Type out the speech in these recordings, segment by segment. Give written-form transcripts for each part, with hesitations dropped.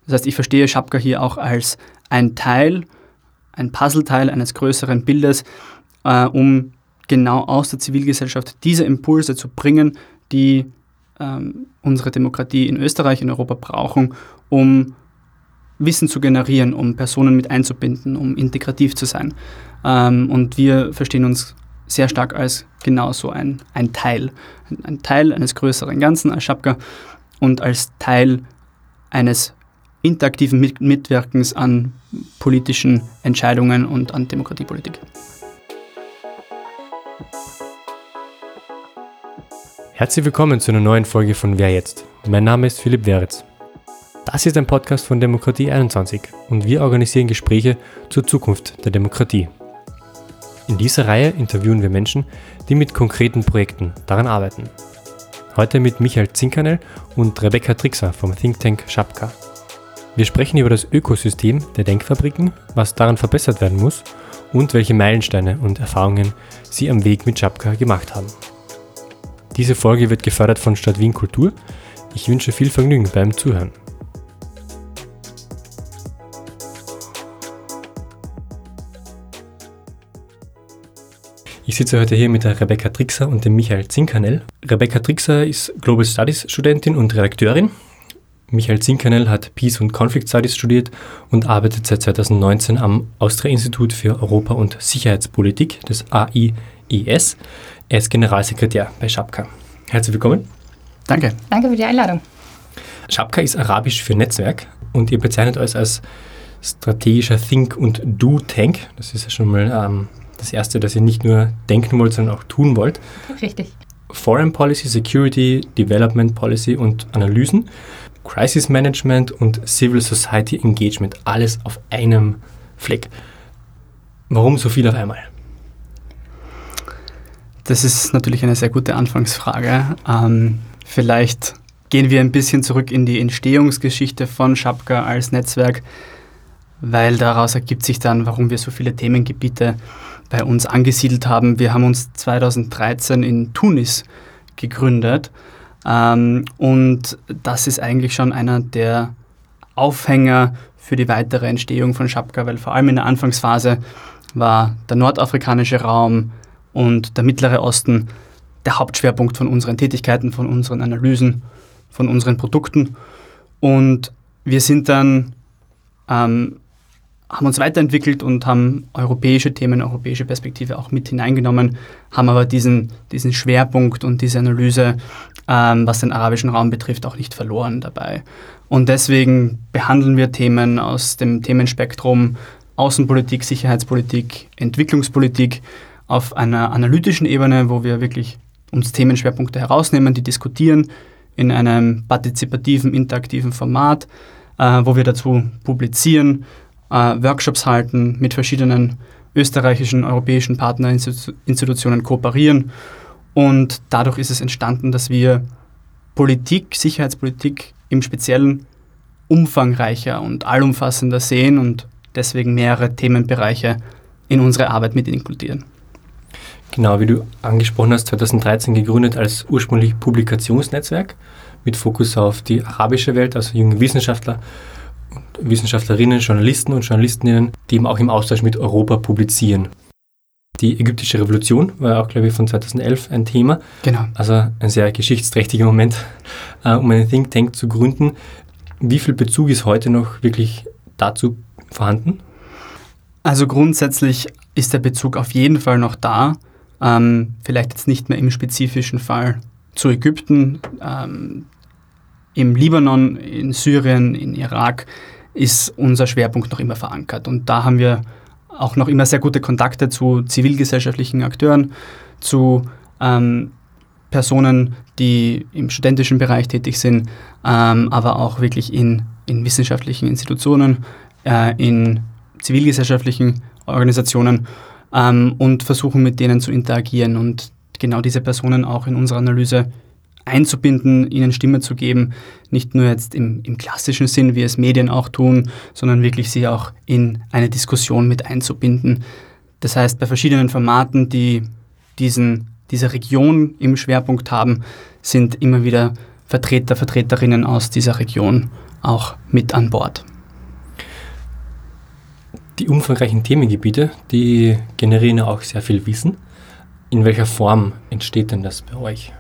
Das heißt, ich verstehe Schapka hier auch als ein Puzzleteil eines größeren Bildes, um genau aus der Zivilgesellschaft diese Impulse zu bringen, die unsere Demokratie in Österreich, in Europa brauchen, um Wissen zu generieren, um Personen mit einzubinden, um integrativ zu sein. Und wir verstehen uns sehr stark als genauso ein Teil eines größeren Ganzen, als Schapka, und als Teil eines interaktiven Mitwirkens an politischen Entscheidungen und an Demokratiepolitik. Herzlich willkommen zu einer neuen Folge von Wer jetzt? Mein Name ist Philipp Weritz. Das ist ein Podcast von Demokratie 21 und wir organisieren Gespräche zur Zukunft der Demokratie. In dieser Reihe interviewen wir Menschen, die mit konkreten Projekten daran arbeiten. Heute mit Michael Zinkanel und Rebecca Trixer vom Think Tank Schapka. Wir sprechen über das Ökosystem der Denkfabriken, was daran verbessert werden muss und welche Meilensteine und Erfahrungen sie am Weg mit Schapka gemacht haben. Diese Folge wird gefördert von Stadt Wien Kultur. Ich wünsche viel Vergnügen beim Zuhören. Ich sitze heute hier mit der Rebecca Trixer und dem Michael Zinkanel. Rebecca Trixer ist Global Studies Studentin und Redakteurin. Michael Zinkanel hat Peace und Conflict Studies studiert und arbeitet seit 2019 am Austria-Institut für Europa- und Sicherheitspolitik des AIES. Er ist Generalsekretär bei Schapka. Herzlich willkommen. Danke. Danke für die Einladung. Schapka ist arabisch für Netzwerk und ihr bezeichnet euch als strategischer Think- und Do-Tank. Das ist ja schon mal das Erste, dass ihr nicht nur denken wollt, sondern auch tun wollt. Richtig. Foreign Policy, Security, Development Policy und Analysen, Crisis Management und Civil Society Engagement, alles auf einem Fleck. Warum so viel auf einmal? Das ist natürlich eine sehr gute Anfangsfrage. Vielleicht gehen wir ein bisschen zurück in die Entstehungsgeschichte von Schapka als Netzwerk, weil daraus ergibt sich dann, warum wir so viele Themengebiete bei uns angesiedelt haben. Wir haben uns 2013 in Tunis gegründet und das ist eigentlich schon einer der Aufhänger für die weitere Entstehung von Schapka, weil vor allem in der Anfangsphase war der nordafrikanische Raum und der Mittlere Osten der Hauptschwerpunkt von unseren Tätigkeiten, von unseren Analysen, von unseren Produkten. Und wir sind dann haben uns weiterentwickelt und haben europäische Themen, europäische Perspektive auch mit hineingenommen, haben aber diesen Schwerpunkt und diese Analyse, was den arabischen Raum betrifft, auch nicht verloren dabei. Und deswegen behandeln wir Themen aus dem Themenspektrum Außenpolitik, Sicherheitspolitik, Entwicklungspolitik auf einer analytischen Ebene, wo wir wirklich uns Themenschwerpunkte herausnehmen, die diskutieren in einem partizipativen, interaktiven Format, wo wir dazu publizieren, Workshops halten, mit verschiedenen österreichischen, europäischen Partnerinstitutionen kooperieren. Und dadurch ist es entstanden, dass wir Politik, Sicherheitspolitik im Speziellen umfangreicher und allumfassender sehen und deswegen mehrere Themenbereiche in unsere Arbeit mit inkludieren. Genau, wie du angesprochen hast, 2013 gegründet als ursprünglich Publikationsnetzwerk mit Fokus auf die arabische Welt, also junge Wissenschaftler, Wissenschaftlerinnen, Journalisten und Journalistinnen, die eben auch im Austausch mit Europa publizieren. Die ägyptische Revolution war auch, glaube ich, von 2011 ein Thema. Genau. Also ein sehr geschichtsträchtiger Moment, um einen Think Tank zu gründen. Wie viel Bezug ist heute noch wirklich dazu vorhanden? Also grundsätzlich ist der Bezug auf jeden Fall noch da. Vielleicht jetzt nicht mehr im spezifischen Fall zu Ägypten. Im Libanon, in Syrien, in Irak ist unser Schwerpunkt noch immer verankert. Und da haben wir auch noch immer sehr gute Kontakte zu zivilgesellschaftlichen Akteuren, zu Personen, die im studentischen Bereich tätig sind, aber auch wirklich in wissenschaftlichen Institutionen, in zivilgesellschaftlichen Organisationen und versuchen mit denen zu interagieren und genau diese Personen auch in unsere Analyse einzubinden, ihnen Stimme zu geben, nicht nur jetzt im klassischen Sinn, wie es Medien auch tun, sondern wirklich sie auch in eine Diskussion mit einzubinden. Das heißt, bei verschiedenen Formaten, die diese Region im Schwerpunkt haben, sind immer wieder Vertreter, Vertreterinnen aus dieser Region auch mit an Bord. Die umfangreichen Themengebiete, die generieren ja auch sehr viel Wissen. In welcher Form entsteht denn das bei euch?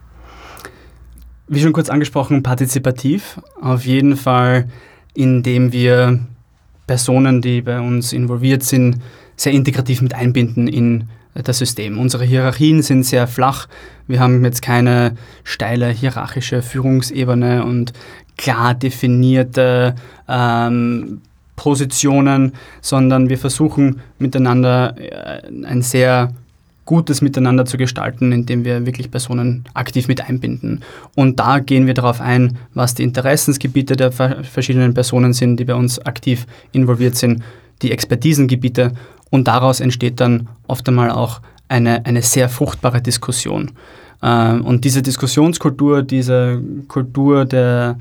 Wie schon kurz angesprochen, partizipativ. Auf jeden Fall, indem wir Personen, die bei uns involviert sind, sehr integrativ mit einbinden in das System. Unsere Hierarchien sind sehr flach. Wir haben jetzt keine steile hierarchische Führungsebene und klar definierte Positionen, sondern wir versuchen miteinander ein sehr gutes Miteinander zu gestalten, indem wir wirklich Personen aktiv mit einbinden. Und da gehen wir darauf ein, was die Interessensgebiete der verschiedenen Personen sind, die bei uns aktiv involviert sind, die Expertisengebiete, und daraus entsteht dann oft einmal auch eine sehr fruchtbare Diskussion. Und diese Diskussionskultur, diese Kultur des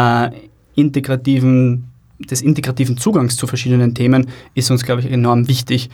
integrativen Zugangs zu verschiedenen Themen ist uns, glaube ich, enorm wichtig,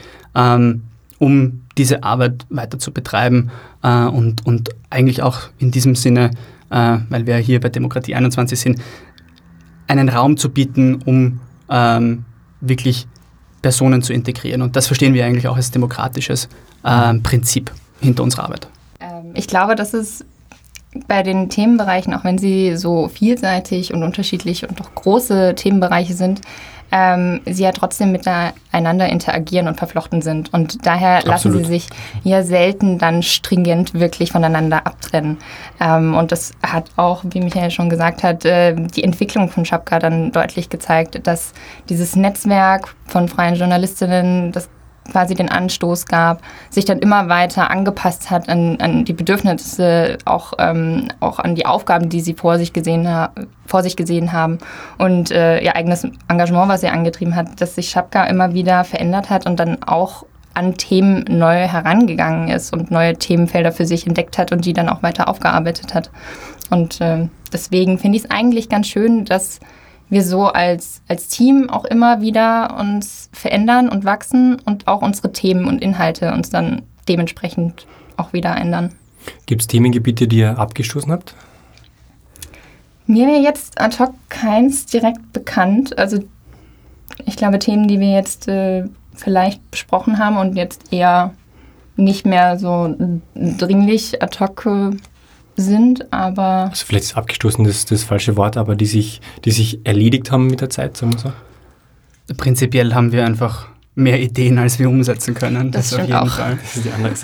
um diese Arbeit weiter zu betreiben und eigentlich auch in diesem Sinne, weil wir hier bei Demokratie 21 sind, einen Raum zu bieten, um wirklich Personen zu integrieren. Und das verstehen wir eigentlich auch als demokratisches Prinzip hinter unserer Arbeit. Ich glaube, dass es bei den Themenbereichen, auch wenn sie so vielseitig und unterschiedlich und doch große Themenbereiche sind, sie ja trotzdem miteinander interagieren und verflochten sind. Und daher lassen sie sich ja selten dann stringent wirklich voneinander abtrennen. Und das hat auch, wie Michael schon gesagt hat, die Entwicklung von Schapka dann deutlich gezeigt, dass dieses Netzwerk von freien Journalistinnen, das quasi den Anstoß gab, sich dann immer weiter angepasst hat an die Bedürfnisse, auch an die Aufgaben, die sie vor sich gesehen haben und ihr eigenes Engagement, was sie angetrieben hat, dass sich Schapka immer wieder verändert hat und dann auch an Themen neu herangegangen ist und neue Themenfelder für sich entdeckt hat und die dann auch weiter aufgearbeitet hat. Und deswegen finde ich es eigentlich ganz schön, dass wir so als Team auch immer wieder uns verändern und wachsen und auch unsere Themen und Inhalte uns dann dementsprechend auch wieder ändern. Gibt es Themengebiete, die ihr abgestoßen habt? Mir wäre jetzt ad hoc keins direkt bekannt. Also ich glaube, Themen, die wir jetzt vielleicht besprochen haben und jetzt eher nicht mehr so dringlich ad hoc sind, aber... Also vielleicht ist abgestoßen das falsche Wort, aber die sich erledigt haben mit der Zeit, sagen wir so. Prinzipiell haben wir einfach mehr Ideen, als wir umsetzen können. Das auf jeden auch. Fall. Das ist die andere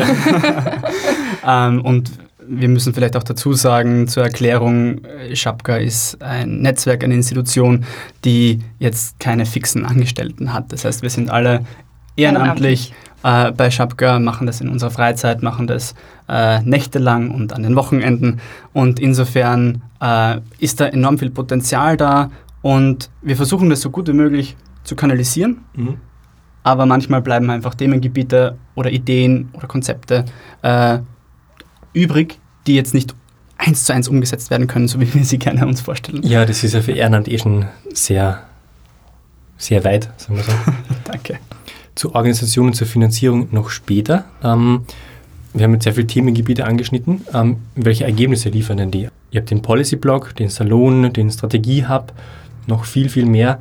Seite. Und wir müssen vielleicht auch dazu sagen, zur Erklärung, Schapka ist ein Netzwerk, eine Institution, die jetzt keine fixen Angestellten hat. Das heißt, wir sind alle ehrenamtlich bei Schapka, machen das in unserer Freizeit, machen das nächtelang und an den Wochenenden. Und insofern ist da enorm viel Potenzial da und wir versuchen das so gut wie möglich zu kanalisieren. Mhm. Aber manchmal bleiben einfach Themengebiete oder Ideen oder Konzepte übrig, die jetzt nicht 1:1 umgesetzt werden können, so wie wir sie gerne uns vorstellen. Ja, das ist ja für Ehrenamt schon sehr, sehr weit, sagen wir so. Danke. Zur Organisation und zur Finanzierung noch später. Wir haben jetzt sehr viele Themengebiete angeschnitten. Welche Ergebnisse liefern denn die? Ihr habt den Policy-Blog, den Salon, den Strategie-Hub, noch viel, viel mehr.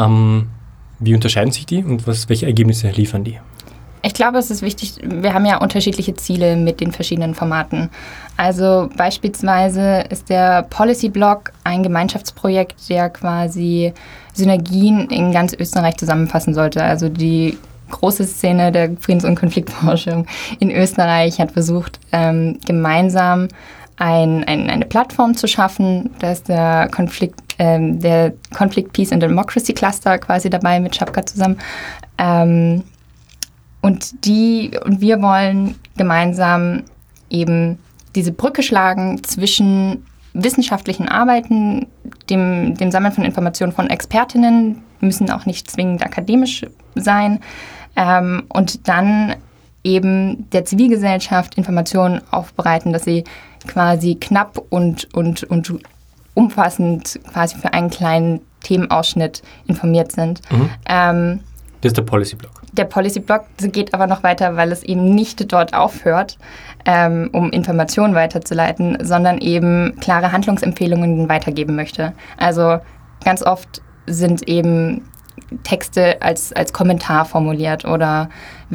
Wie unterscheiden sich die und welche Ergebnisse liefern die? Ich glaube, es ist wichtig, wir haben ja unterschiedliche Ziele mit den verschiedenen Formaten. Also beispielsweise ist der Policy-Blog ein Gemeinschaftsprojekt, der quasi Synergien in ganz Österreich zusammenfassen sollte. Also die große Szene der Friedens- und Konfliktforschung in Österreich hat versucht, gemeinsam eine Plattform zu schaffen. Da ist der Conflict Peace and Democracy Cluster quasi dabei mit Schapka zusammen. Und wir wollen gemeinsam eben diese Brücke schlagen zwischen wissenschaftlichen Arbeiten, dem Sammeln von Informationen von Expertinnen, müssen auch nicht zwingend akademisch sein, und dann eben der Zivilgesellschaft Informationen aufbereiten, dass sie quasi knapp und umfassend quasi für einen kleinen Themenausschnitt informiert sind. Mhm. Das ist der Policy-Blog. Der Policy-Blog geht aber noch weiter, weil es eben nicht dort aufhört, um Informationen weiterzuleiten, sondern eben klare Handlungsempfehlungen weitergeben möchte. Also ganz oft sind eben Texte als Kommentar formuliert oder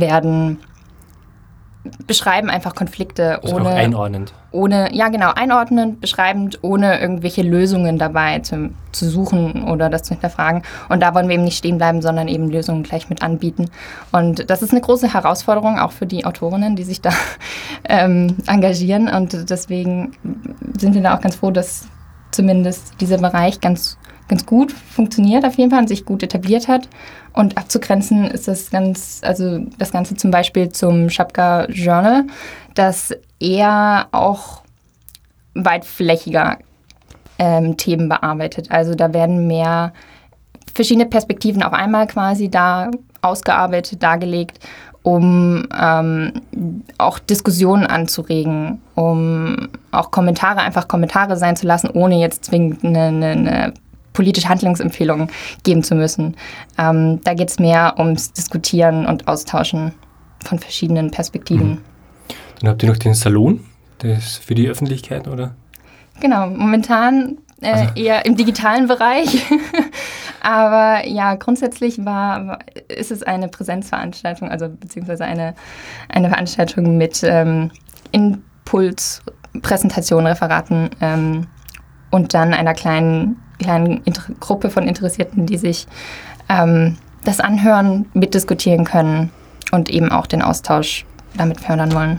beschreiben einfach Konflikte also auch einordnend. Einordnend, beschreibend, ohne irgendwelche Lösungen dabei zu suchen oder das zu hinterfragen. Und da wollen wir eben nicht stehen bleiben, sondern eben Lösungen gleich mit anbieten. Und das ist eine große Herausforderung, auch für die Autorinnen, die sich da engagieren. Und deswegen sind wir da auch ganz froh, dass zumindest dieser Bereich ganz gut funktioniert auf jeden Fall und sich gut etabliert hat. Und abzugrenzen ist das Ganze zum Beispiel zum Schapka Journal, das eher auch weitflächiger Themen bearbeitet. Also da werden mehr verschiedene Perspektiven auf einmal quasi da ausgearbeitet, dargelegt, um auch Diskussionen anzuregen, um auch Kommentare sein zu lassen, ohne jetzt zwingend eine politische Handlungsempfehlungen geben zu müssen. Da geht es mehr ums Diskutieren und Austauschen von verschiedenen Perspektiven. Dann habt ihr noch den Salon, das ist für die Öffentlichkeit, oder? Genau, momentan eher im digitalen Bereich. Aber ja, grundsätzlich ist es eine Präsenzveranstaltung, also beziehungsweise eine Veranstaltung mit Impuls, Präsentationen, Referaten und dann einer kleinen Gruppe von Interessierten, die sich das anhören, mitdiskutieren können und eben auch den Austausch damit fördern wollen.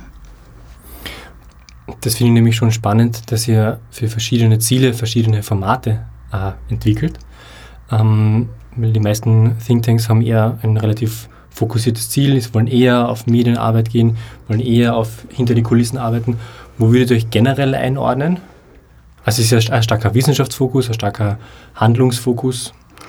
Das finde ich nämlich schon spannend, dass ihr für verschiedene Ziele verschiedene Formate entwickelt. Weil die meisten Thinktanks haben eher ein relativ fokussiertes Ziel, sie wollen eher auf Medienarbeit gehen, wollen eher auf hinter die Kulissen arbeiten. Wo würdet ihr euch generell einordnen? Also es ist ja ein starker Wissenschaftsfokus, ein starker Handlungsfokus.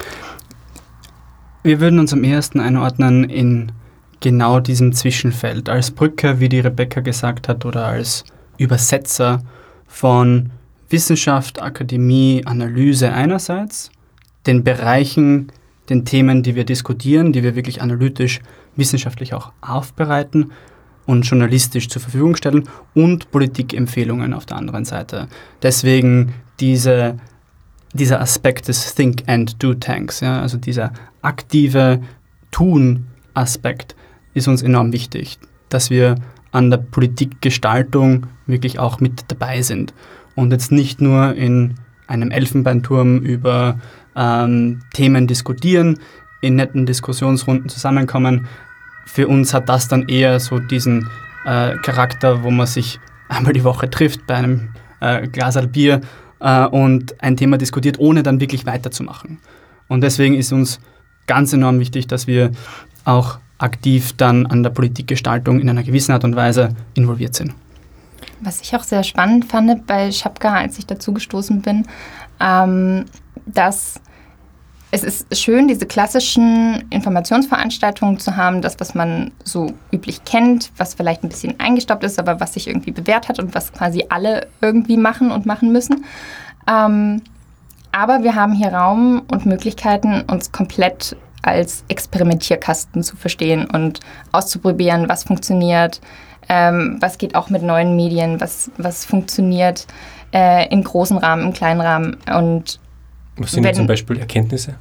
Wir würden uns am ehesten einordnen in genau diesem Zwischenfeld. Als Brücke, wie die Rebecca gesagt hat, oder als Übersetzer von Wissenschaft, Akademie, Analyse einerseits, den Bereichen, den Themen, die wir diskutieren, die wir wirklich analytisch, wissenschaftlich auch aufbereiten und journalistisch zur Verfügung stellen und Politikempfehlungen auf der anderen Seite. Deswegen dieser Aspekt des Think and Do Tanks, ja, also dieser aktive Tun-Aspekt ist uns enorm wichtig, dass wir an der Politikgestaltung wirklich auch mit dabei sind und jetzt nicht nur in einem Elfenbeinturm über Themen diskutieren, in netten Diskussionsrunden zusammenkommen. Für uns hat das dann eher so diesen Charakter, wo man sich einmal die Woche trifft bei einem Glas Bier und ein Thema diskutiert, ohne dann wirklich weiterzumachen. Und deswegen ist uns ganz enorm wichtig, dass wir auch aktiv dann an der Politikgestaltung in einer gewissen Art und Weise involviert sind. Was ich auch sehr spannend fand bei Schapka, als ich dazu gestoßen bin, dass es ist schön, diese klassischen Informationsveranstaltungen zu haben, das, was man so üblich kennt, was vielleicht ein bisschen eingestaubt ist, aber was sich irgendwie bewährt hat und was quasi alle irgendwie machen und machen müssen. Aber wir haben hier Raum und Möglichkeiten, uns komplett als Experimentierkasten zu verstehen und auszuprobieren, was funktioniert, was geht auch mit neuen Medien, was funktioniert im großen Rahmen, im kleinen Rahmen. Und was sind zum Beispiel Erkenntnisse?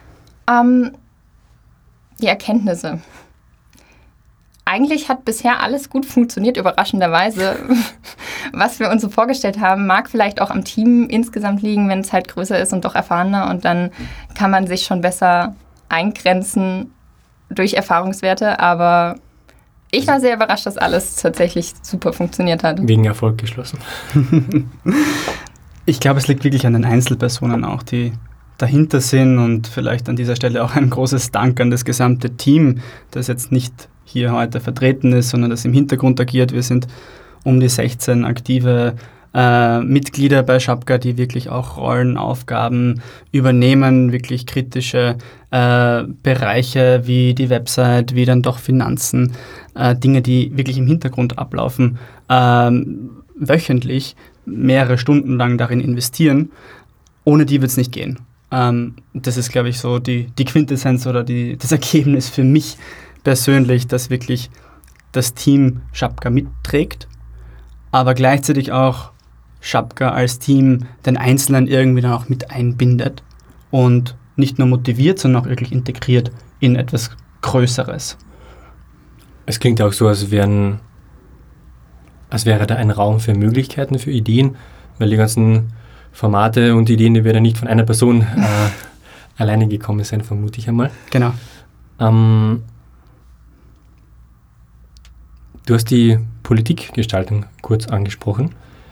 Die Erkenntnisse. Eigentlich hat bisher alles gut funktioniert, überraschenderweise. Was wir uns so vorgestellt haben, mag vielleicht auch am Team insgesamt liegen, wenn es halt größer ist und doch erfahrener. Und dann kann man sich schon besser eingrenzen durch Erfahrungswerte. Aber ich war sehr überrascht, dass alles tatsächlich super funktioniert hat. Wegen Erfolg geschlossen. Ich glaube, es liegt wirklich an den Einzelpersonen auch, die dahinter sind, und vielleicht an dieser Stelle auch ein großes Dank an das gesamte Team, das jetzt nicht hier heute vertreten ist, sondern das im Hintergrund agiert. Wir sind um die 16 aktive Mitglieder bei Schapka, die wirklich auch Rollen, Aufgaben übernehmen, wirklich kritische Bereiche wie die Website, wie dann doch Finanzen, Dinge, die wirklich im Hintergrund ablaufen, wöchentlich mehrere Stunden lang darin investieren. Ohne die wird es nicht gehen. Das ist, glaube ich, so die Quintessenz oder das Ergebnis für mich persönlich, dass wirklich das Team Schapka mitträgt, aber gleichzeitig auch Schapka als Team den Einzelnen irgendwie dann auch mit einbindet und nicht nur motiviert, sondern auch wirklich integriert in etwas Größeres. Es klingt auch so, als wäre da ein Raum für Möglichkeiten, für Ideen, weil die ganzen Formate und Ideen, die werden nicht von einer Person alleine gekommen sein, vermute ich einmal. Genau. Du hast die Politikgestaltung kurz angesprochen.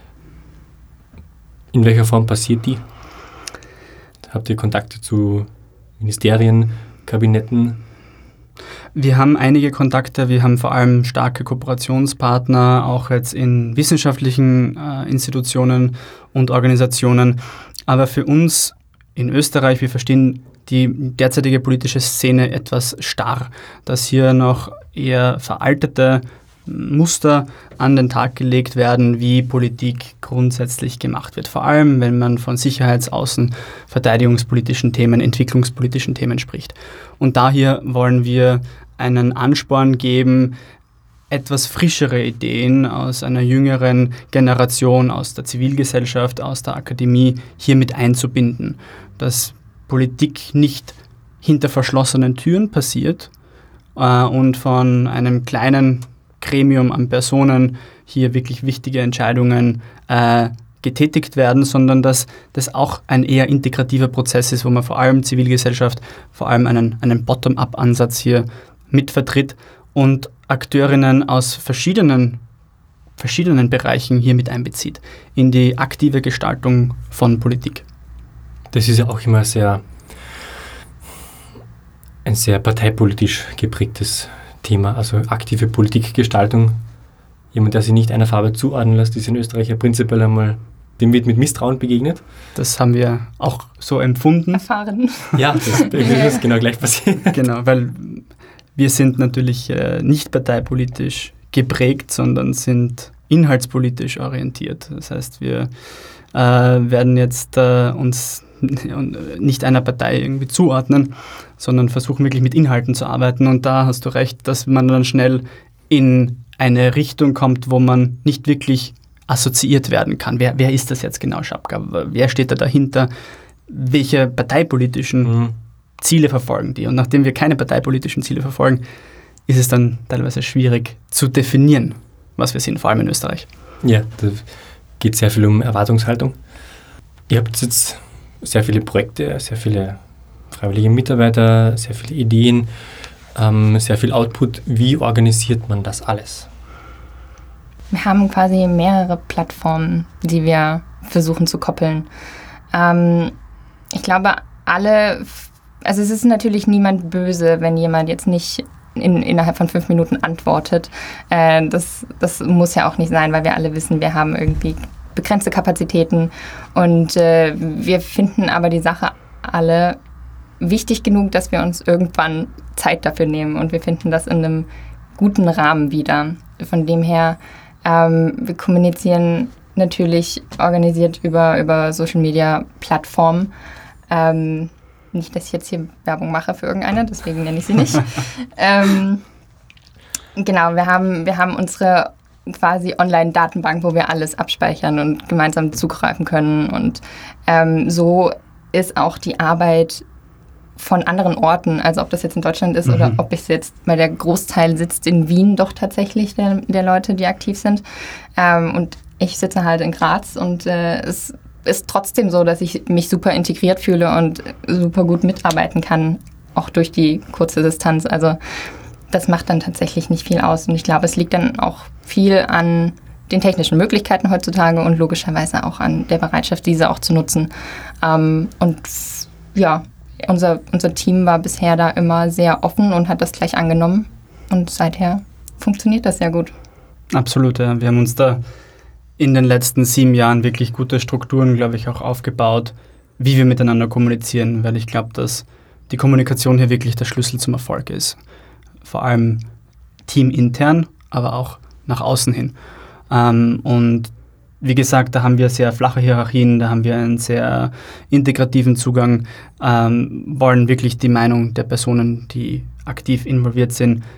In welcher Form passiert die? Habt ihr Kontakte zu Ministerien, Kabinetten? Wir haben einige Kontakte, wir haben vor allem starke Kooperationspartner, auch jetzt in wissenschaftlichen Institutionen und Organisationen. Aber für uns in Österreich, wir verstehen die derzeitige politische Szene etwas starr, dass hier noch eher veraltete Muster an den Tag gelegt werden, wie Politik grundsätzlich gemacht wird. Vor allem, wenn man von sicherheits-, außen-, verteidigungspolitischen Themen, entwicklungspolitischen Themen spricht. Und daher wollen wir einen Ansporn geben, etwas frischere Ideen aus einer jüngeren Generation, aus der Zivilgesellschaft, aus der Akademie hier mit einzubinden. Dass Politik nicht hinter verschlossenen Türen passiert und von einem kleinen Gremium an Personen hier wirklich wichtige Entscheidungen getätigt werden, sondern dass das auch ein eher integrativer Prozess ist, wo man vor allem Zivilgesellschaft, vor allem einen Bottom-up-Ansatz hier mitvertritt und Akteurinnen aus verschiedenen Bereichen hier mit einbezieht in die aktive Gestaltung von Politik. Das ist ja auch immer ein sehr parteipolitisch geprägtes Thema, also aktive Politikgestaltung. Jemand, der sich nicht einer Farbe zuordnen lässt, ist in Österreich ja prinzipiell einmal, dem wird mit Misstrauen begegnet. Das haben wir auch so empfunden. Erfahren. Ja, das ist genau gleich passiert. Genau, weil wir sind natürlich nicht parteipolitisch geprägt, sondern sind inhaltspolitisch orientiert. Das heißt, wir werden jetzt uns nicht einer Partei irgendwie zuordnen, sondern versuchen wirklich mit Inhalten zu arbeiten. Und da hast du recht, dass man dann schnell in eine Richtung kommt, wo man nicht wirklich assoziiert werden kann. Wer ist das jetzt genau, Schapka? Wer steht da dahinter? Welche parteipolitischen Ziele verfolgen die? Und nachdem wir keine parteipolitischen Ziele verfolgen, ist es dann teilweise schwierig zu definieren, was wir sind, vor allem in Österreich. Ja, da geht sehr viel um Erwartungshaltung. Ihr habt jetzt sehr viele Projekte, sehr viele freiwillige Mitarbeiter, sehr viele Ideen, sehr viel Output. Wie organisiert man das alles? Wir haben quasi mehrere Plattformen, die wir versuchen zu koppeln. Ich glaube, also es ist natürlich niemand böse, wenn jemand jetzt nicht innerhalb von 5 Minuten antwortet. Das muss ja auch nicht sein, weil wir alle wissen, wir haben irgendwie begrenzte Kapazitäten und wir finden aber die Sache alle wichtig genug, dass wir uns irgendwann Zeit dafür nehmen und wir finden das in einem guten Rahmen wieder. Von dem her, wir kommunizieren natürlich organisiert über Social-Media-Plattformen. Nicht, dass ich jetzt hier Werbung mache für irgendeine, deswegen nenne ich sie nicht. Genau, wir haben unsere quasi Online-Datenbank, wo wir alles abspeichern und gemeinsam zugreifen können. Und so ist auch die Arbeit von anderen Orten, also ob das jetzt in Deutschland ist oder ob es jetzt, weil der Großteil sitzt in Wien doch tatsächlich, der Leute, die aktiv sind. Und ich sitze halt in Graz und es ist trotzdem so, dass ich mich super integriert fühle und super gut mitarbeiten kann, auch durch die kurze Distanz. Also das macht dann tatsächlich nicht viel aus. Und ich glaube, es liegt dann auch viel an den technischen Möglichkeiten heutzutage und logischerweise auch an der Bereitschaft, diese auch zu nutzen. Und ja, unser Team war bisher da immer sehr offen und hat das gleich angenommen. Und seither funktioniert das sehr gut. Absolut, ja. Wir haben uns da in den letzten 7 Jahren wirklich gute Strukturen, glaube ich, auch aufgebaut, wie wir miteinander kommunizieren, weil ich glaube, dass die Kommunikation hier wirklich der Schlüssel zum Erfolg ist. Vor allem teamintern, aber auch nach außen hin. Und wie gesagt, da haben wir sehr flache Hierarchien, da haben wir einen sehr integrativen Zugang, wollen wirklich die Meinung der Personen, die aktiv involviert sind,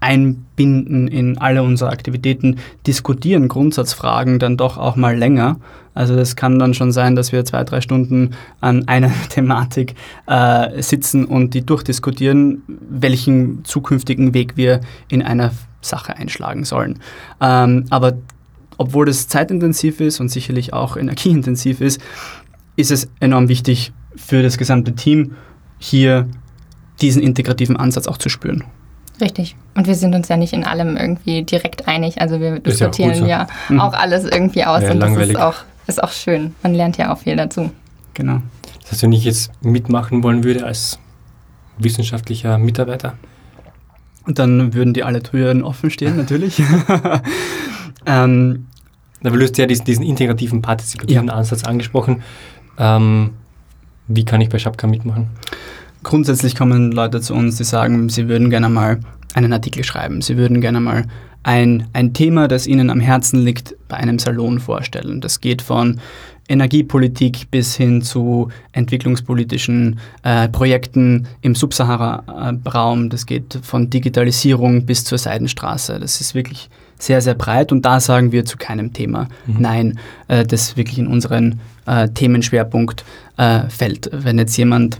einbinden in alle unsere Aktivitäten, diskutieren Grundsatzfragen dann doch auch mal länger. Also es kann dann schon sein, dass wir 2-3 Stunden an einer Thematik sitzen und die durchdiskutieren, welchen zukünftigen Weg wir in einer Sache einschlagen sollen. Aber obwohl das zeitintensiv ist und sicherlich auch energieintensiv ist es enorm wichtig für das gesamte Team, hier diesen integrativen Ansatz auch zu spüren. Richtig. Und wir sind uns ja nicht in allem irgendwie direkt einig. Also wir diskutieren ja auch alles irgendwie aus. Ja, und langweilig. Das ist auch schön. Man lernt ja auch viel dazu. Genau. Das heißt, wenn ich jetzt mitmachen wollen würde als wissenschaftlicher Mitarbeiter? Und dann würden die alle Türen offen stehen, natürlich. Aber du hast ja diesen integrativen, partizipativen Ansatz angesprochen. Wie kann ich bei Schapka mitmachen? Grundsätzlich kommen Leute zu uns, die sagen, sie würden gerne mal einen Artikel schreiben. Sie würden gerne mal ein Thema, das ihnen am Herzen liegt, bei einem Salon vorstellen. Das geht von Energiepolitik bis hin zu entwicklungspolitischen Projekten im Subsahara-Raum. Das geht von Digitalisierung bis zur Seidenstraße. Das ist wirklich sehr, sehr breit und da sagen wir zu keinem Thema Nein, das wirklich in unseren Themenschwerpunkt fällt. Wenn jetzt jemand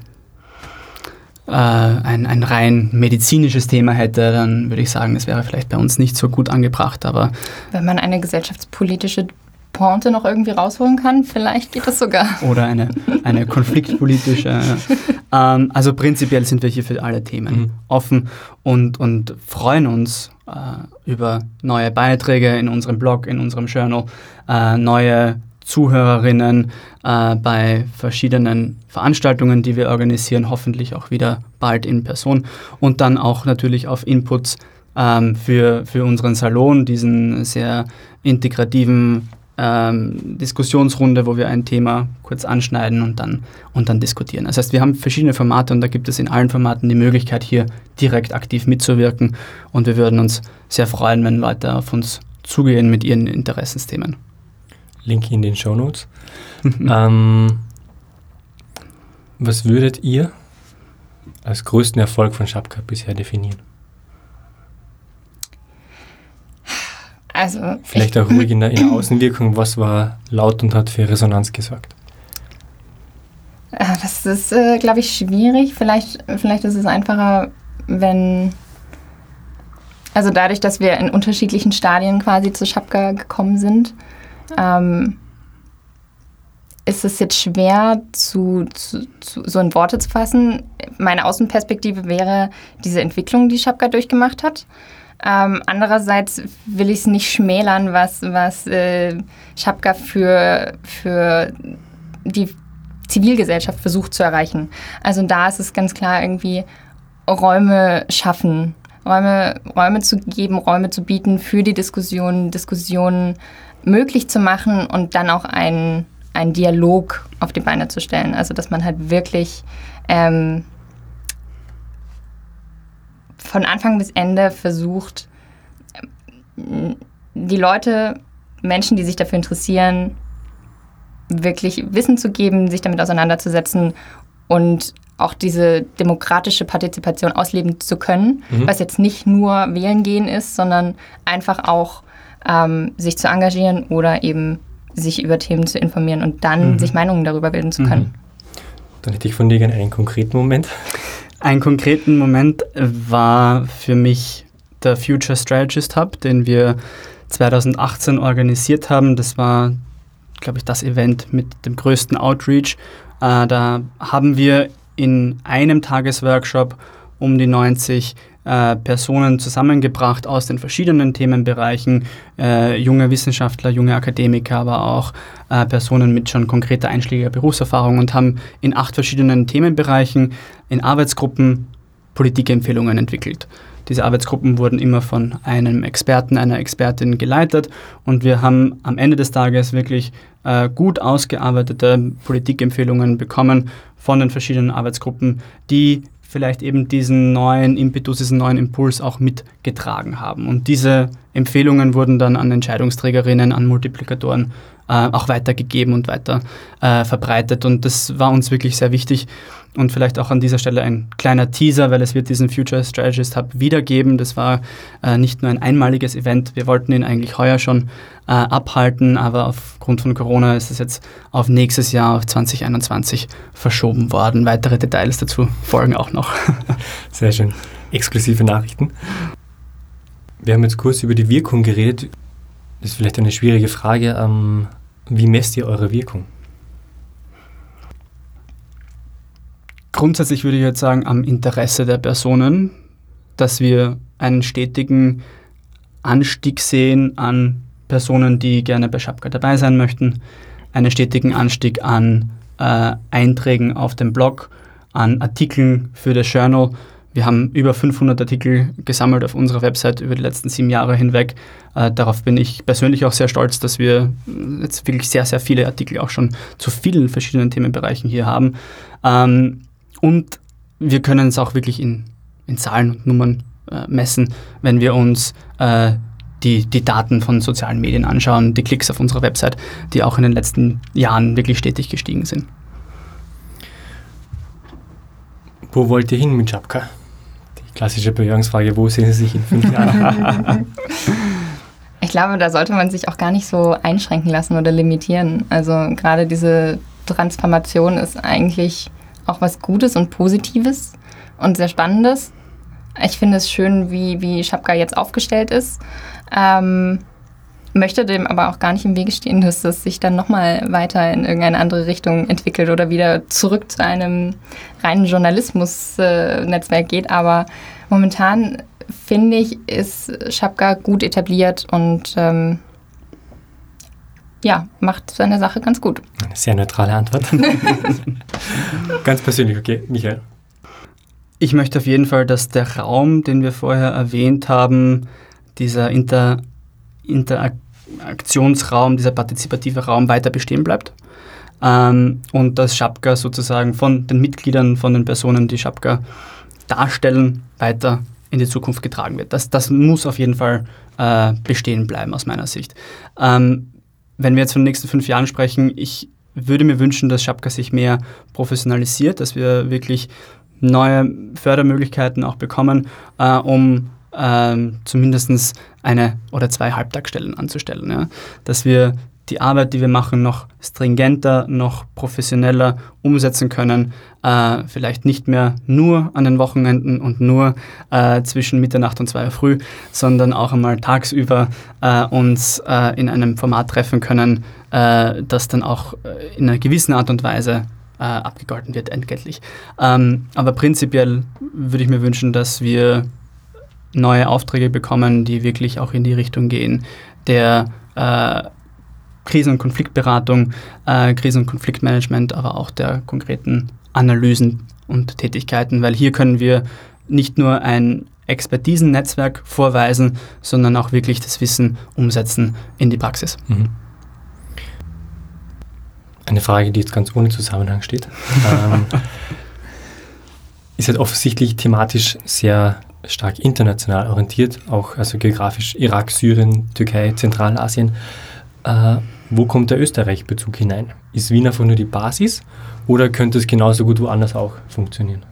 ein rein medizinisches Thema hätte, dann würde ich sagen, das wäre vielleicht bei uns nicht so gut angebracht. Aber wenn man eine gesellschaftspolitische Pointe noch irgendwie rausholen kann, vielleicht geht das sogar. Oder eine konfliktpolitische. Also prinzipiell sind wir hier für alle Themen offen und freuen uns über neue Beiträge in unserem Blog, in unserem Journal, neue Zuhörerinnen bei verschiedenen Veranstaltungen, die wir organisieren, hoffentlich auch wieder bald in Person und dann auch natürlich auf Inputs für unseren Salon, diesen sehr integrativen Diskussionsrunde, wo wir ein Thema kurz anschneiden und dann diskutieren. Das heißt, wir haben verschiedene Formate und da gibt es in allen Formaten die Möglichkeit, hier direkt aktiv mitzuwirken und wir würden uns sehr freuen, wenn Leute auf uns zugehen mit ihren Interessensthemen. Link in den Shownotes. Was würdet ihr als größten Erfolg von Schapka bisher definieren? Also vielleicht auch ruhig in der Außenwirkung, was war laut und hat für Resonanz gesorgt? Das ist, glaube ich, schwierig. Vielleicht ist es einfacher, also dadurch, dass wir in unterschiedlichen Stadien quasi zu Schapka gekommen sind, ist es jetzt schwer, so in Worte zu fassen. Meine Außenperspektive wäre diese Entwicklung, die Schapka durchgemacht hat. Andererseits will ich es nicht schmälern, was Schapka für die Zivilgesellschaft versucht zu erreichen. Also da ist es ganz klar irgendwie Räume schaffen, Räume zu geben, Räume zu bieten für die Diskussionen möglich zu machen und dann auch einen Dialog auf die Beine zu stellen. Also dass man halt wirklich von Anfang bis Ende versucht, die Leute, Menschen, die sich dafür interessieren, wirklich Wissen zu geben, sich damit auseinanderzusetzen und auch diese demokratische Partizipation ausleben zu können, was jetzt nicht nur wählen gehen ist, sondern einfach auch sich zu engagieren oder eben sich über Themen zu informieren und dann sich Meinungen darüber bilden zu können. Dann hätte ich von dir gerne einen konkreten Moment. Einen konkreten Moment war für mich der Future Strategist Hub, den wir 2018 organisiert haben. Das war, glaube ich, das Event mit dem größten Outreach. Da haben wir in einem Tagesworkshop um die 90 Personen zusammengebracht aus den verschiedenen Themenbereichen, junge Wissenschaftler, junge Akademiker, aber auch Personen mit schon konkreter einschlägiger Berufserfahrung und haben in 8 verschiedenen Themenbereichen in Arbeitsgruppen Politikempfehlungen entwickelt. Diese Arbeitsgruppen wurden immer von einem Experten, einer Expertin geleitet und wir haben am Ende des Tages wirklich gut ausgearbeitete Politikempfehlungen bekommen von den verschiedenen Arbeitsgruppen, die vielleicht eben diesen neuen Impetus, diesen neuen Impuls auch mitgetragen haben. Und diese Empfehlungen wurden dann an Entscheidungsträgerinnen, an Multiplikatoren auch weitergegeben und weiter verbreitet. Und das war uns wirklich sehr wichtig. Und vielleicht auch an dieser Stelle ein kleiner Teaser, weil es wird diesen Future Strategist Hub wiedergeben. Das war nicht nur ein einmaliges Event. Wir wollten ihn eigentlich heuer schon abhalten, aber aufgrund von Corona ist es jetzt auf nächstes Jahr, auf 2021, verschoben worden. Weitere Details dazu folgen auch noch. Sehr schön. Exklusive Nachrichten. Wir haben jetzt kurz über die Wirkung geredet. Das ist vielleicht eine schwierige Frage. Wie messt ihr eure Wirkung? Grundsätzlich würde ich jetzt sagen, am Interesse der Personen, dass wir einen stetigen Anstieg sehen an Personen, die gerne bei Shapka dabei sein möchten, einen stetigen Anstieg an Einträgen auf dem Blog, an Artikeln für das Journal. Wir haben über 500 Artikel gesammelt auf unserer Website über die letzten 7 Jahre hinweg. Darauf bin ich persönlich auch sehr stolz, dass wir jetzt wirklich sehr, sehr viele Artikel auch schon zu vielen verschiedenen Themenbereichen hier haben. Und wir können es auch wirklich in Zahlen und Nummern messen, wenn wir uns die Daten von sozialen Medien anschauen, die Klicks auf unserer Website, die auch in den letzten Jahren wirklich stetig gestiegen sind. Wo wollt ihr hin mit Shapka? Die klassische Bewerbungsfrage, wo sehen Sie sich in 5 Jahren? Ich glaube, da sollte man sich auch gar nicht so einschränken lassen oder limitieren. Also gerade diese Transformation ist eigentlich auch was Gutes und Positives und sehr Spannendes. Ich finde es schön, wie Shapka jetzt aufgestellt ist. Möchte dem aber auch gar nicht im Wege stehen, dass das sich dann nochmal weiter in irgendeine andere Richtung entwickelt oder wieder zurück zu einem reinen Journalismus-Netzwerk geht. Aber momentan, finde ich, ist Shapka gut etabliert und macht seine Sache ganz gut. Eine sehr neutrale Antwort. Ganz persönlich, okay. Michael? Ich möchte auf jeden Fall, dass der Raum, den wir vorher erwähnt haben, dieser Interaktionsraum, dieser partizipative Raum weiter bestehen bleibt. Und dass Shapka sozusagen von den Mitgliedern, von den Personen, die Shapka darstellen, weiter in die Zukunft getragen wird. Das muss auf jeden Fall bestehen bleiben aus meiner Sicht. Wenn wir jetzt von den nächsten 5 Jahren sprechen, ich würde mir wünschen, dass Shapka sich mehr professionalisiert, dass wir wirklich neue Fördermöglichkeiten auch bekommen, um zumindest 1 oder 2 Halbtagsstellen anzustellen. Ja? Dass wir die Arbeit, die wir machen, noch stringenter, noch professioneller umsetzen können. Vielleicht nicht mehr nur an den Wochenenden und nur zwischen Mitternacht und 2 Uhr früh, sondern auch einmal tagsüber uns in einem Format treffen können, das dann auch in einer gewissen Art und Weise abgegolten wird, entgeltlich. Aber prinzipiell würde ich mir wünschen, dass wir neue Aufträge bekommen, die wirklich auch in die Richtung gehen der Krisen- und Konfliktberatung, Krisen- und Konfliktmanagement, aber auch der konkreten Analysen und Tätigkeiten, weil hier können wir nicht nur ein Expertisennetzwerk vorweisen, sondern auch wirklich das Wissen umsetzen in die Praxis. Mhm. Eine Frage, die jetzt ganz ohne Zusammenhang steht. Ist halt offensichtlich thematisch sehr stark international orientiert, auch also geografisch Irak, Syrien, Türkei, Zentralasien. Wo kommt der Österreich-Bezug hinein? Ist Wien einfach nur die Basis oder könnte es genauso gut woanders auch funktionieren?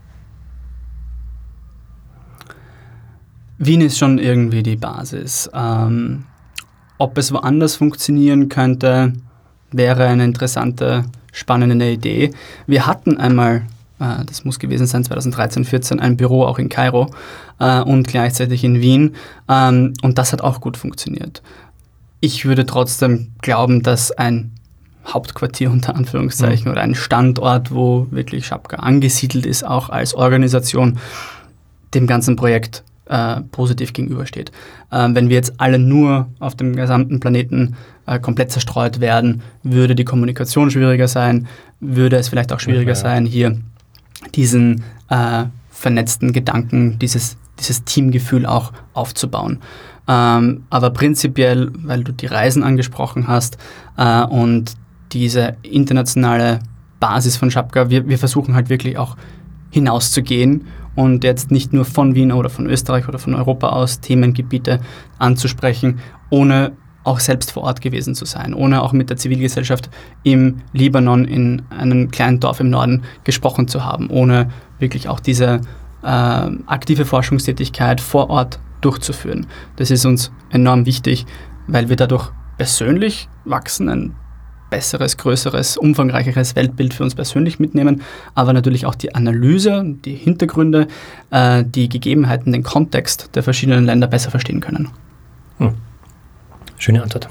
Wien ist schon irgendwie die Basis. Ob es woanders funktionieren könnte, wäre eine interessante, spannende Idee. Wir hatten einmal, das muss gewesen sein, 2013, 2014, ein Büro auch in Kairo und gleichzeitig in Wien. Und das hat auch gut funktioniert. Ich würde trotzdem glauben, dass ein Hauptquartier unter Anführungszeichen oder ein Standort, wo wirklich Shapka angesiedelt ist, auch als Organisation, dem ganzen Projekt positiv gegenübersteht. Wenn wir jetzt alle nur auf dem gesamten Planeten komplett zerstreut werden, würde die Kommunikation schwieriger sein, würde es vielleicht auch schwieriger sein, hier diesen vernetzten Gedanken, dieses Teamgefühl auch aufzubauen. Aber prinzipiell, weil du die Reisen angesprochen hast und diese internationale Basis von Shapka, wir versuchen halt wirklich auch hinauszugehen und jetzt nicht nur von Wien oder von Österreich oder von Europa aus Themengebiete anzusprechen, ohne auch selbst vor Ort gewesen zu sein, ohne auch mit der Zivilgesellschaft im Libanon in einem kleinen Dorf im Norden gesprochen zu haben, ohne wirklich auch diese aktive Forschungstätigkeit vor Ort durchzuführen. Das ist uns enorm wichtig, weil wir dadurch persönlich wachsen, ein besseres, größeres, umfangreicheres Weltbild für uns persönlich mitnehmen, aber natürlich auch die Analyse, die Hintergründe, die Gegebenheiten, den Kontext der verschiedenen Länder besser verstehen können. Schöne Antwort.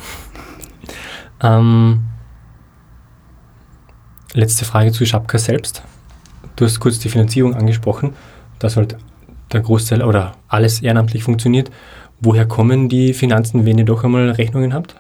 Letzte Frage zu Żabka selbst. Du hast kurz die Finanzierung angesprochen, dass halt der Großteil oder alles ehrenamtlich funktioniert. Woher kommen die Finanzen, wenn ihr doch einmal Rechnungen habt?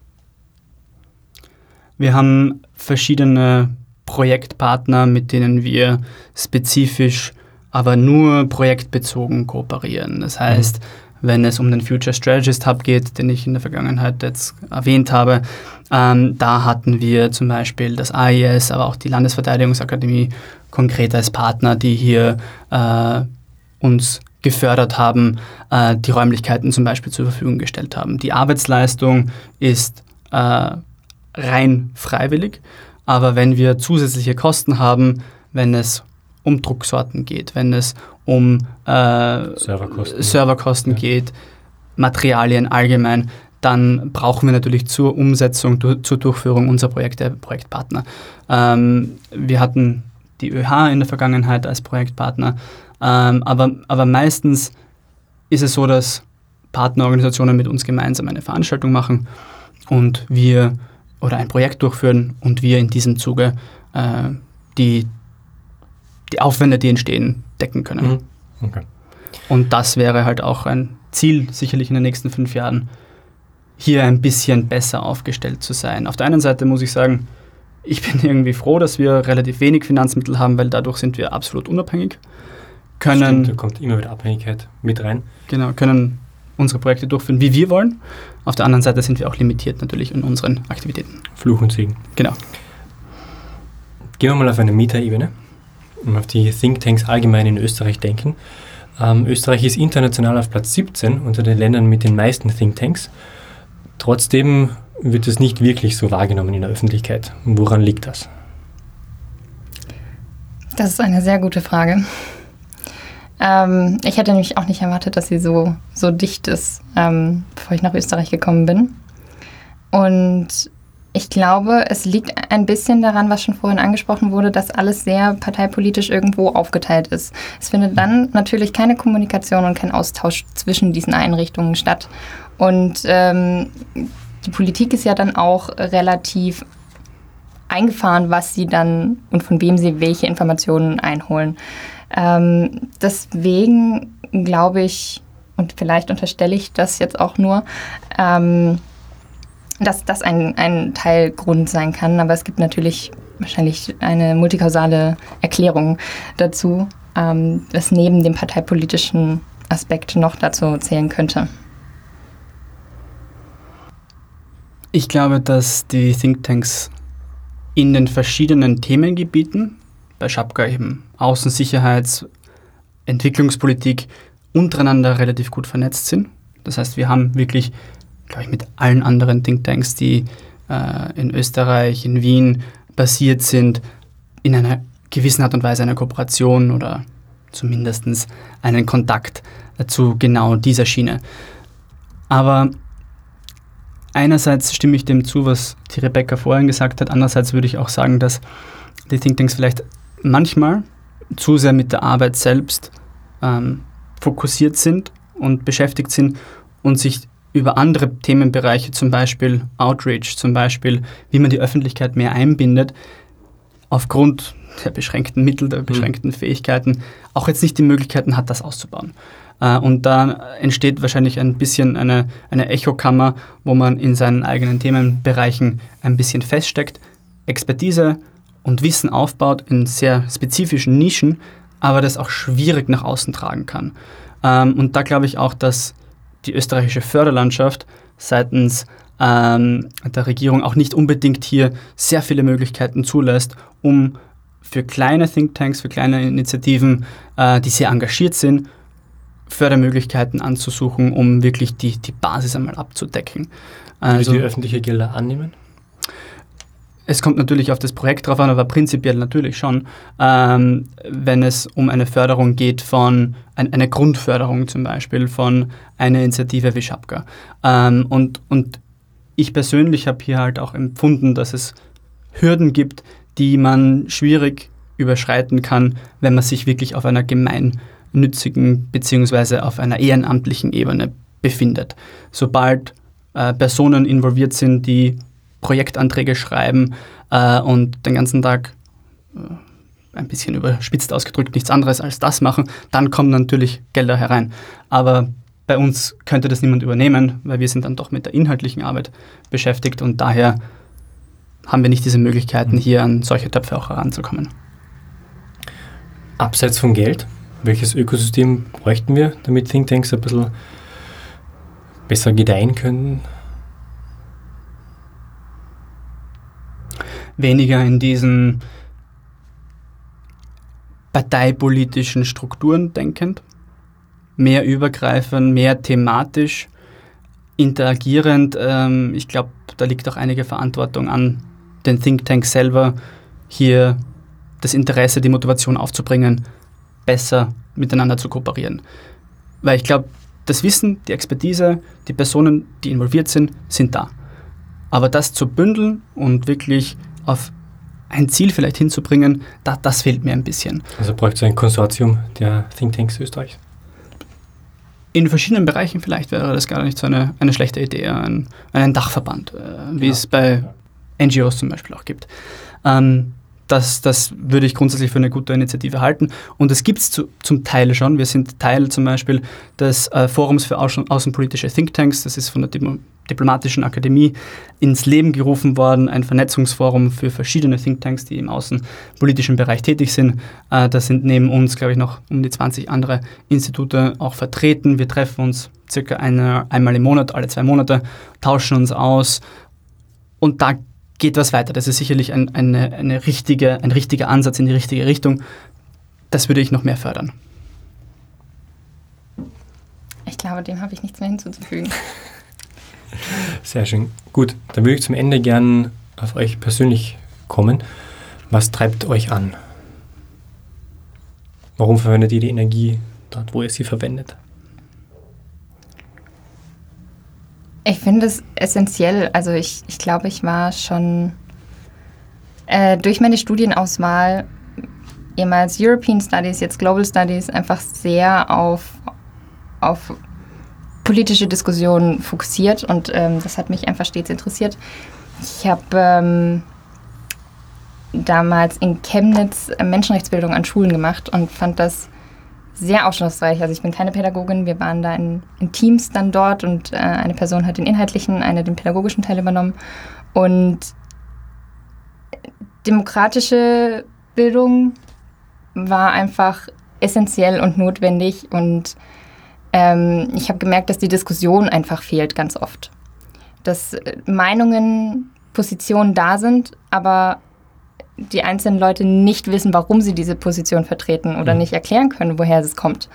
Wir haben verschiedene Projektpartner, mit denen wir spezifisch, aber nur projektbezogen kooperieren. Das heißt, wenn es um den Future Strategist Hub geht, den ich in der Vergangenheit jetzt erwähnt habe, da hatten wir zum Beispiel das AIS, aber auch die Landesverteidigungsakademie konkret als Partner, die hier uns gefördert haben, die Räumlichkeiten zum Beispiel zur Verfügung gestellt haben. Die Arbeitsleistung ist rein freiwillig, aber wenn wir zusätzliche Kosten haben, wenn es um Drucksorten geht, wenn es um Serverkosten geht, Materialien allgemein, dann brauchen wir natürlich zur Umsetzung, zur Durchführung unserer Projekte Projektpartner. Wir hatten die ÖH in der Vergangenheit als Projektpartner, aber meistens ist es so, dass Partnerorganisationen mit uns gemeinsam eine Veranstaltung machen und wir oder ein Projekt durchführen und wir in diesem Zuge die Aufwände, die entstehen, decken können. Okay. Und das wäre halt auch ein Ziel, sicherlich in den nächsten 5 Jahren, hier ein bisschen besser aufgestellt zu sein. Auf der einen Seite muss ich sagen, ich bin irgendwie froh, dass wir relativ wenig Finanzmittel haben, weil dadurch sind wir absolut unabhängig. Stimmt, da kommt immer wieder Abhängigkeit mit rein. Genau, können unsere Projekte durchführen, wie wir wollen. Auf der anderen Seite sind wir auch limitiert natürlich in unseren Aktivitäten. Fluch und Segen. Genau. Gehen wir mal auf eine Metaebene und auf die Thinktanks allgemein in Österreich denken. Österreich ist international auf Platz 17 unter den Ländern mit den meisten Thinktanks. Trotzdem wird es nicht wirklich so wahrgenommen in der Öffentlichkeit. Woran liegt das? Das ist eine sehr gute Frage. Ich hätte nämlich auch nicht erwartet, dass sie so dicht ist, bevor ich nach Österreich gekommen bin. Und ich glaube, es liegt ein bisschen daran, was schon vorhin angesprochen wurde, dass alles sehr parteipolitisch irgendwo aufgeteilt ist. Es findet dann natürlich keine Kommunikation und kein Austausch zwischen diesen Einrichtungen statt. Und die Politik ist ja dann auch relativ eingefahren, was sie dann und von wem sie welche Informationen einholen. Deswegen glaube ich, und vielleicht unterstelle ich das jetzt auch nur, dass das ein Teilgrund sein kann. Aber es gibt natürlich wahrscheinlich eine multikausale Erklärung dazu, das neben dem parteipolitischen Aspekt noch dazu zählen könnte. Ich glaube, dass die Thinktanks in den verschiedenen Themengebieten, bei Żabka eben Außensicherheits-, Entwicklungspolitik, untereinander relativ gut vernetzt sind. Das heißt, wir haben wirklich, glaube ich, mit allen anderen Thinktanks, die in Österreich, in Wien basiert sind, in einer gewissen Art und Weise eine Kooperation oder zumindest einen Kontakt zu genau dieser Schiene. Aber einerseits stimme ich dem zu, was die Rebecca vorhin gesagt hat. Andererseits würde ich auch sagen, dass die Thinktanks vielleicht manchmal zu sehr mit der Arbeit selbst fokussiert sind und beschäftigt sind und sich über andere Themenbereiche, zum Beispiel Outreach, zum Beispiel, wie man die Öffentlichkeit mehr einbindet, aufgrund der beschränkten Mittel, der beschränkten Fähigkeiten, auch jetzt nicht die Möglichkeiten hat, das auszubauen. Und da entsteht wahrscheinlich ein bisschen eine Echokammer, wo man in seinen eigenen Themenbereichen ein bisschen feststeckt, Expertise und Wissen aufbaut in sehr spezifischen Nischen, aber das auch schwierig nach außen tragen kann. Und da glaube ich auch, dass die österreichische Förderlandschaft seitens der Regierung auch nicht unbedingt hier sehr viele Möglichkeiten zulässt, um für kleine Thinktanks, für kleine Initiativen, die sehr engagiert sind, Fördermöglichkeiten anzusuchen, um wirklich die Basis einmal abzudecken. Also die öffentliche Gelder annehmen? Es kommt natürlich auf das Projekt drauf an, aber prinzipiell natürlich schon, wenn es um eine Förderung geht von, eine Grundförderung zum Beispiel von einer Initiative wie Schapka. Und ich persönlich habe hier halt auch empfunden, dass es Hürden gibt, die man schwierig überschreiten kann, wenn man sich wirklich auf einer gemeinnützigen bzw. auf einer ehrenamtlichen Ebene befindet. Sobald Personen involviert sind, die Projektanträge schreiben und den ganzen Tag ein bisschen überspitzt ausgedrückt nichts anderes als das machen, dann kommen natürlich Gelder herein. Aber bei uns könnte das niemand übernehmen, weil wir sind dann doch mit der inhaltlichen Arbeit beschäftigt und daher haben wir nicht diese Möglichkeiten, hier an solche Töpfe auch heranzukommen. Abseits von Geld, welches Ökosystem bräuchten wir, damit Thinktanks ein bisschen besser gedeihen können? Weniger in diesen parteipolitischen Strukturen denkend, mehr übergreifend, mehr thematisch, interagierend. Ich glaube, da liegt auch einige Verantwortung an den Thinktanks selber, hier das Interesse, die Motivation aufzubringen, besser miteinander zu kooperieren. Weil ich glaube, das Wissen, die Expertise, die Personen, die involviert sind, sind da. Aber das zu bündeln und wirklich auf ein Ziel vielleicht hinzubringen, das fehlt mir ein bisschen. Also bräuchte es ein Konsortium der Thinktanks Österreichs? In verschiedenen Bereichen vielleicht wäre das gar nicht so eine schlechte Idee, einen Dachverband, wie es bei NGOs zum Beispiel auch gibt. Das würde ich grundsätzlich für eine gute Initiative halten. Und das gibt es zum Teil schon. Wir sind Teil zum Beispiel des Forums für außenpolitische Thinktanks. Das ist von der Diplomatischen Akademie ins Leben gerufen worden. Ein Vernetzungsforum für verschiedene Thinktanks, die im außenpolitischen Bereich tätig sind. Da sind neben uns, glaube ich, noch um die 20 andere Institute auch vertreten. Wir treffen uns circa einmal im Monat, alle 2 Monate, tauschen uns aus. Und da geht was weiter. Das ist sicherlich ein richtiger Ansatz in die richtige Richtung. Das würde ich noch mehr fördern. Ich glaube, dem habe ich nichts mehr hinzuzufügen. Sehr schön. Gut, dann würde ich zum Ende gern auf euch persönlich kommen. Was treibt euch an? Warum verwendet ihr die Energie dort, wo ihr sie verwendet? Ich finde es essentiell. Also ich glaube, ich war schon durch meine Studienauswahl, ehemals European Studies, jetzt Global Studies, einfach sehr auf politische Diskussionen fokussiert und das hat mich einfach stets interessiert. Ich habe damals in Chemnitz Menschenrechtsbildung an Schulen gemacht und fand das sehr aufschlussreich. Also ich bin keine Pädagogin, wir waren da in Teams dann dort und eine Person hat den inhaltlichen, eine den pädagogischen Teil übernommen. Und demokratische Bildung war einfach essentiell und notwendig und ich habe gemerkt, dass die Diskussion einfach fehlt ganz oft. Dass Meinungen, Positionen da sind, aber die einzelnen Leute nicht wissen, warum sie diese Position vertreten oder nicht erklären können, woher es kommt.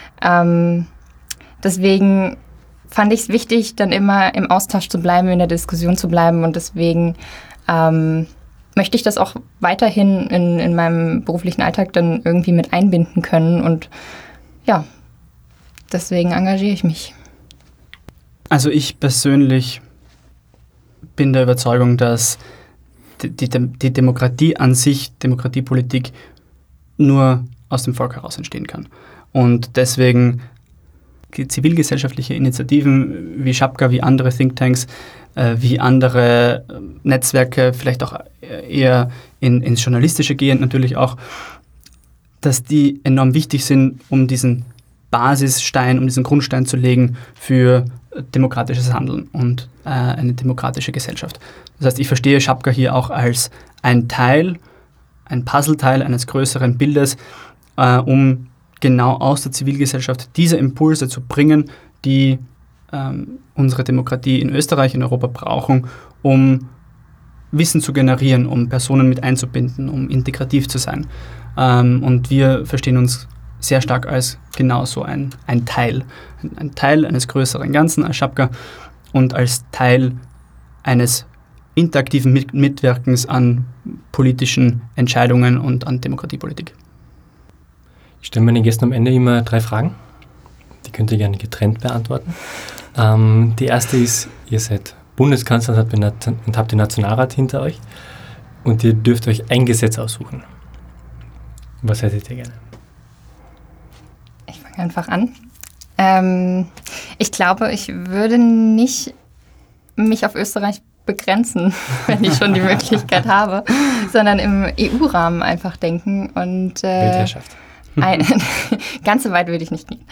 Deswegen fand ich es wichtig, dann immer im Austausch zu bleiben, in der Diskussion zu bleiben und deswegen möchte ich das auch weiterhin in meinem beruflichen Alltag dann irgendwie mit einbinden können und ja, deswegen engagiere ich mich. Also ich persönlich bin der Überzeugung, dass die Demokratie an sich, Demokratiepolitik, nur aus dem Volk heraus entstehen kann. Und deswegen zivilgesellschaftliche Initiativen wie Schapka, wie andere Thinktanks, wie andere Netzwerke, vielleicht auch eher ins Journalistische gehend natürlich auch, dass die enorm wichtig sind, um diesen Basisstein, um diesen Grundstein zu legen für demokratisches Handeln und eine demokratische Gesellschaft. Das heißt, ich verstehe Schapka hier auch als ein Teil, ein Puzzleteil eines größeren Bildes, um genau aus der Zivilgesellschaft diese Impulse zu bringen, die unsere Demokratie in Österreich, in Europa brauchen, um Wissen zu generieren, um Personen mit einzubinden, um integrativ zu sein. Und wir verstehen uns sehr stark als genauso ein Teil. Ein Teil eines größeren Ganzen als Schapka und als Teil eines interaktiven Mitwirkens an politischen Entscheidungen und an Demokratiepolitik. Ich stelle meinen Gästen am Ende immer 3 Fragen. Die könnt ihr gerne getrennt beantworten. Die erste ist, ihr seid Bundeskanzler und habt den Nationalrat hinter euch und ihr dürft euch ein Gesetz aussuchen. Was hättet ihr gerne? Ich fange einfach an. Ich glaube, ich würde nicht mich auf Österreich begrenzen, wenn ich schon die Möglichkeit habe, sondern im EU-Rahmen einfach denken und Weltherrschaft. Ganz so weit würde ich nicht gehen.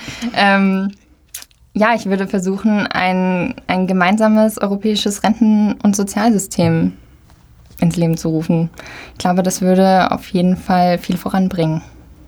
Ich würde versuchen, ein gemeinsames europäisches Renten- und Sozialsystem ins Leben zu rufen. Ich glaube, das würde auf jeden Fall viel voranbringen.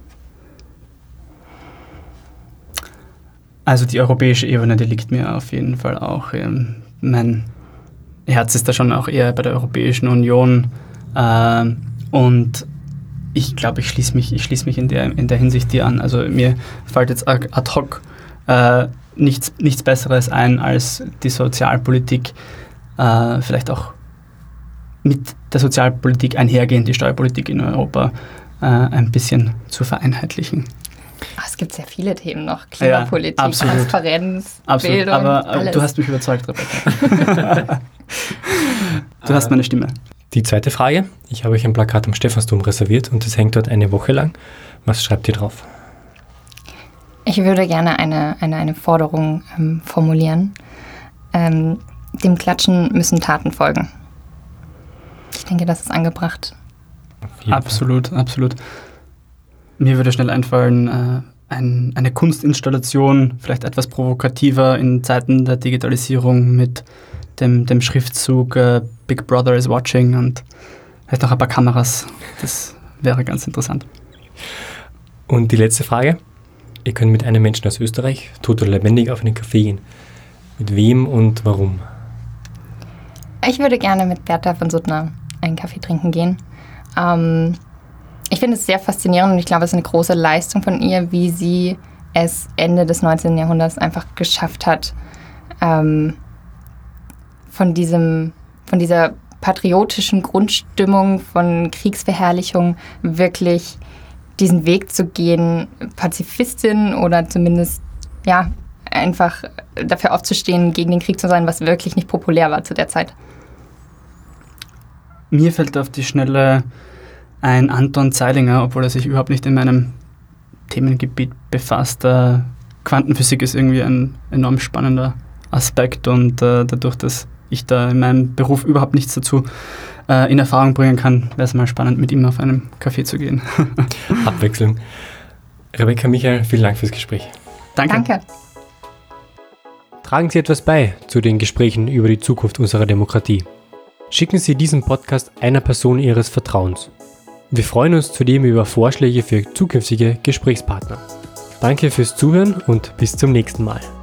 Also die europäische Ebene, die liegt mir auf jeden Fall auch. Mein Herz ist da schon auch eher bei der Europäischen Union. Und ich glaube, ich schließe mich in der Hinsicht dir an. Also mir fällt jetzt ad hoc nichts Besseres ein, als die Sozialpolitik, vielleicht auch mit der Sozialpolitik einhergehend die Steuerpolitik in Europa ein bisschen zu vereinheitlichen. Es gibt sehr viele Themen noch. Klimapolitik, ja, Transparenz, absolut. Bildung, aber alles. Du hast mich überzeugt, Rebecca. Du hast meine Stimme. Die zweite Frage. Ich habe euch ein Plakat am Stephansdom reserviert und es hängt dort eine Woche lang. Was schreibt ihr drauf? Ich würde gerne eine Forderung formulieren. Dem Klatschen müssen Taten folgen. Ich denke, das ist angebracht. Absolut. Mir würde schnell einfallen, eine Kunstinstallation, vielleicht etwas provokativer in Zeiten der Digitalisierung mit dem Schriftzug Big Brother is watching und vielleicht auch ein paar Kameras. Das wäre ganz interessant. Und die letzte Frage. Ihr könnt mit einem Menschen aus Österreich, tot oder lebendig, auf einen Café gehen. Mit wem und warum? Ich würde gerne mit Bertha von Suttner einen Kaffee trinken gehen. Ich finde es sehr faszinierend und ich glaube, es ist eine große Leistung von ihr, wie sie es Ende des 19. Jahrhunderts einfach geschafft hat, von dieser patriotischen Grundstimmung, von Kriegsverherrlichung wirklich diesen Weg zu gehen, Pazifistin oder zumindest einfach dafür aufzustehen, gegen den Krieg zu sein, was wirklich nicht populär war zu der Zeit. Mir fällt auf die Schnelle ein Anton Zeilinger, obwohl er sich überhaupt nicht in meinem Themengebiet befasst. Quantenphysik ist irgendwie ein enorm spannender Aspekt und dadurch, dass ich da in meinem Beruf überhaupt nichts dazu in Erfahrung bringen kann, wäre es mal spannend, mit ihm auf einem Café zu gehen. Abwechslung. Rebecca, Michael, vielen Dank fürs Gespräch. Danke. Tragen Sie etwas bei zu den Gesprächen über die Zukunft unserer Demokratie. Schicken Sie diesen Podcast einer Person Ihres Vertrauens. Wir freuen uns zudem über Vorschläge für zukünftige Gesprächspartner. Danke fürs Zuhören und bis zum nächsten Mal.